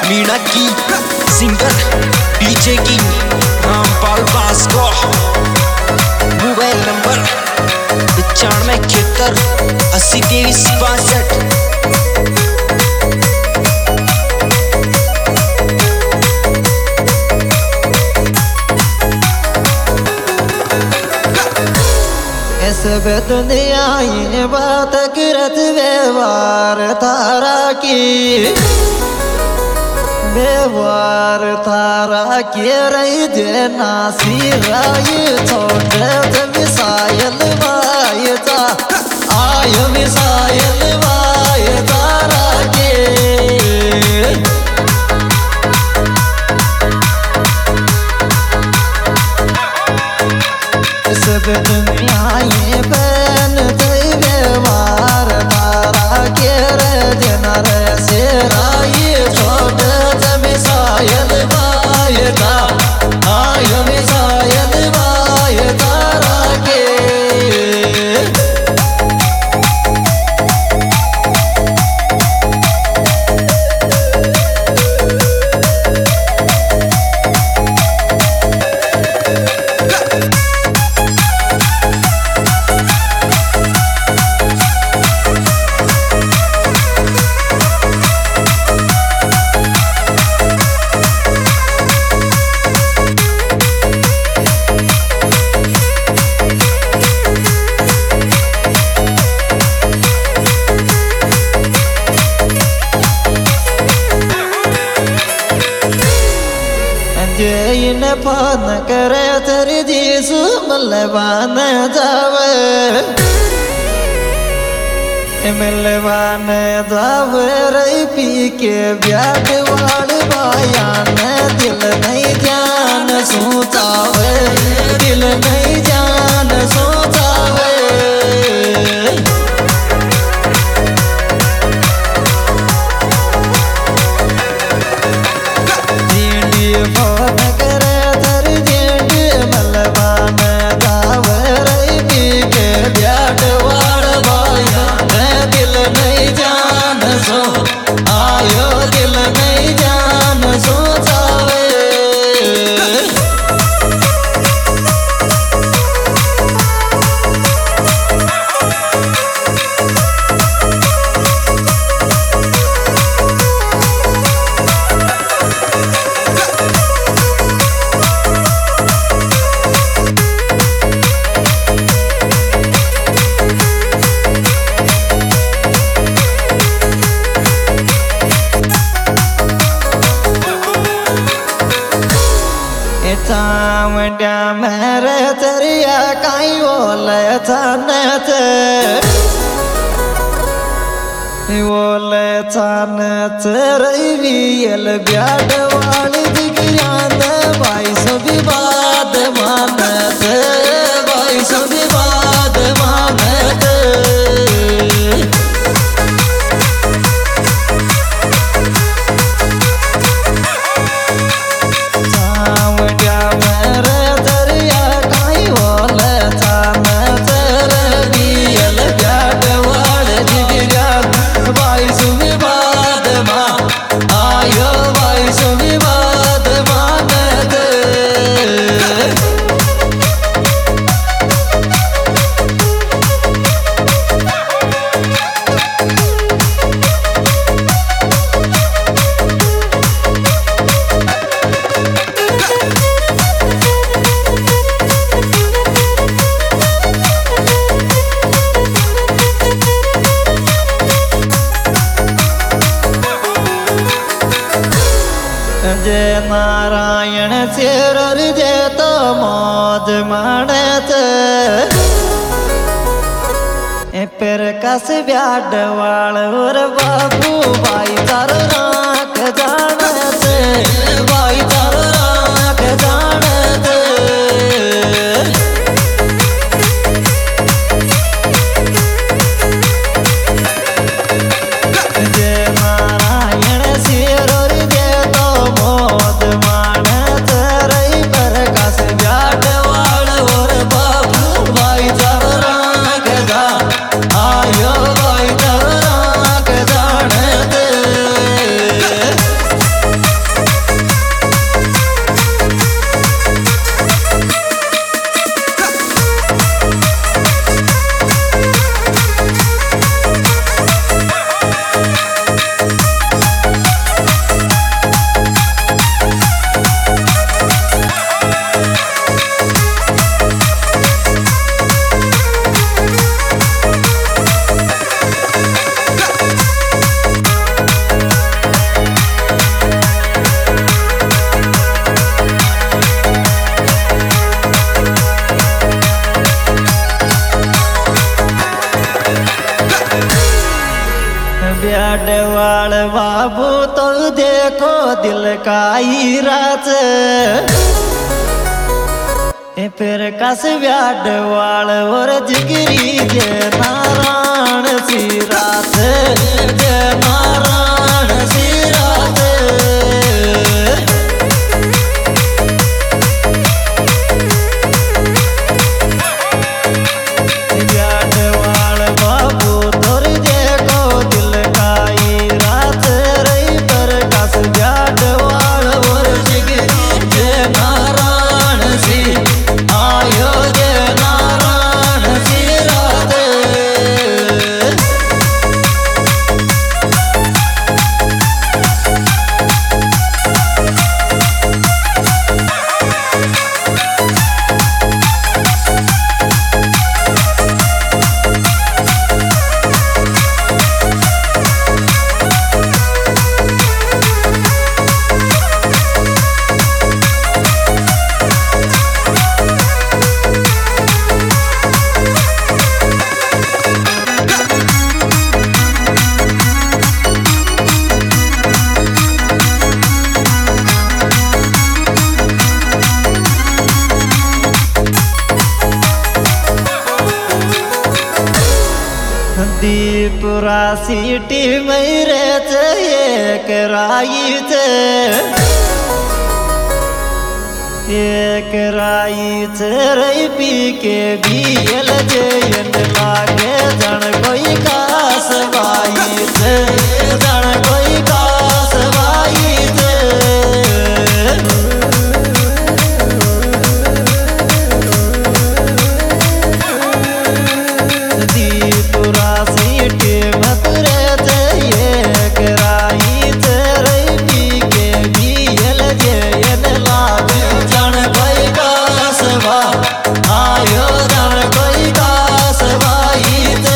मीना की singer DJ की Rampal Bosco. Mobile number 9571802362। सब दुनिया ये बात करत व्यवहार तारा की, व्यवहार तारा के रही देना सिराय छोड़ मिसाइल वायता आय मिसाइल वाय तारा के। सब दुनिया ये बन व्यवहार तारा के देना रे सिराय छोड़ मिसाइल वायता आय मिसाइल वाय तारा के। जैन पान करे तेरी जीसु मलवान जावे, मलवान जावे रही पी के ब्याट वाड़ बायान। दिल नहीं जान सोचावे, दिल नहीं जान सोचावे। फोन करे तर जेंड मलबान दावे रही पी के ब्याट वाड़ बाया। दिल नहीं जान सो आयो, दिल नहीं जान सो जावे। चावड्या मेरे तरिया काई बोले चानत, बोले चानत रही यल ब्याड वाली दिग्यान। भाई सभी बात मानत, भाई सभी बात मानत। जय नारायण शेर जय तो मौज मानत। फिर कस ब्याड वाल और बाबू भाई तार राख जानत, भाई तार राख जानत। जय नारायण शेर जय तो मौज मानत रही। पर कस ब्याड वाल और बाबू भाई तार राख जा आयो, भाई तार राख जानत। दिल का हीराच फिर कस व्याड वाल और जिगरी जय नारायण सी रात जय नारायण सी रात व्याड वाल बाबू तोर देखो दिल का हीराच रही पर कस व्याड वाल और जिगरी जय नारायण सी आयो जय नारायण सी रात दीपुरा सिटी मेरे एक राईत रही पी के बील जयन लागे जन कोई कास वाईत जन कोई कास वाईत दीपुरा सीटी मथुरे एक राईत रही पी के बील जयन लागे जन कोई कास वा आयो जन कोई कास वाईत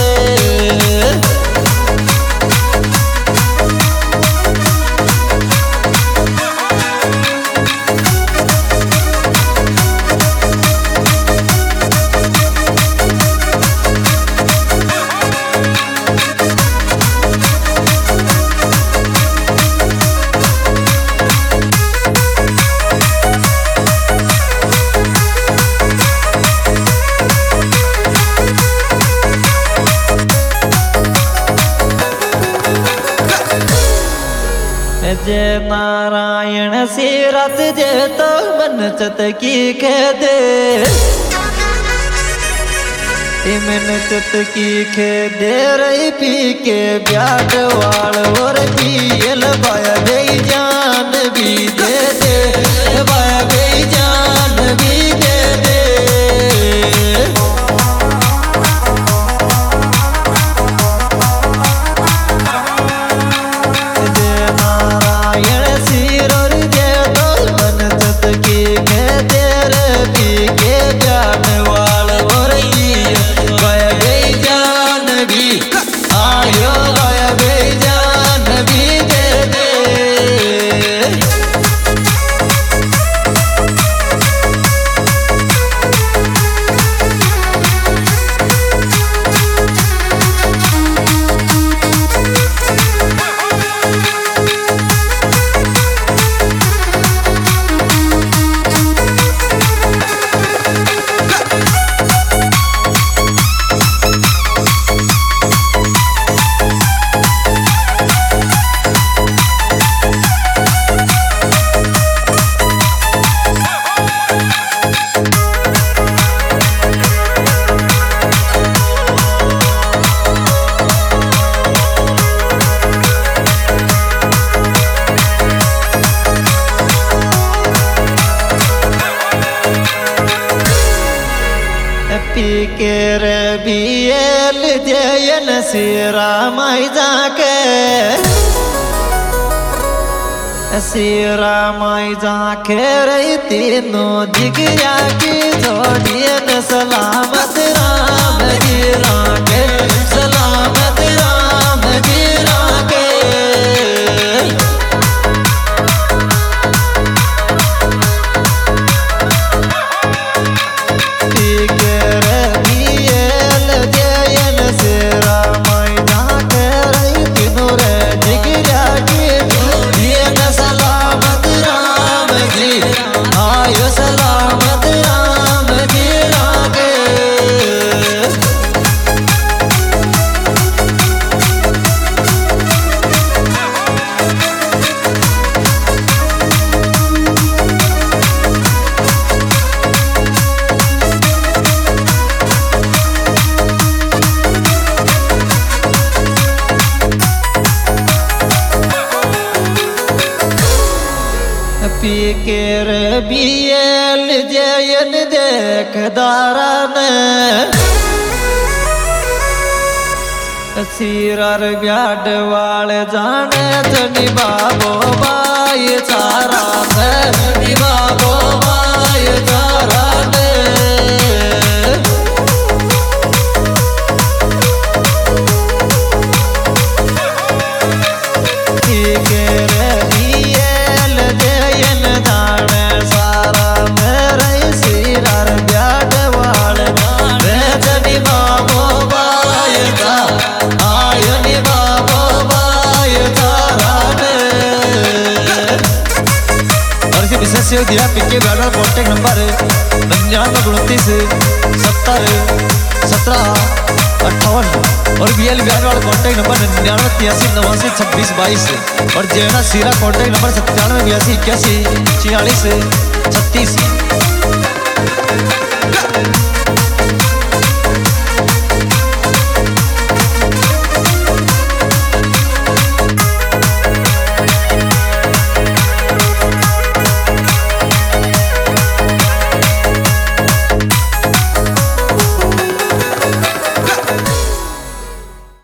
जय नारायण सी रात जय तो मन चत की कह दे मन चत की खे दे रही पी के ब्याट वाल और पियल बाया बे जान भी दे दे बाया बे जान भी दे दे केर बियल जयन सिरा माई जाके सिरा माई जाके रही तीनों जिगरा की जोड़ियन सलामत राम जी राके सलामत राम जी राके सलाम पी के रे बीएल जयन देख दारान सीरार ब्याड वाले जाने जनी बाबो बाय चारा ने बाबो बाय चारा ने के रे बीएल जयन दाने सारा मेरे सीरार ब्याड वाले रे जनी बाबो बाय आयनी बाबो बाय चारा ने और इसे विशेष से दिया पिके ब्याड वाला कॉन्टेक्ट नंबर 99 29 70 17 58 और बीएल ब्याड वाला कॉन्टेक्ट नंबर 99 83 89 26 22 और जेना सीरा कॉन्टेक्ट नंबर 97 82 81 46 36।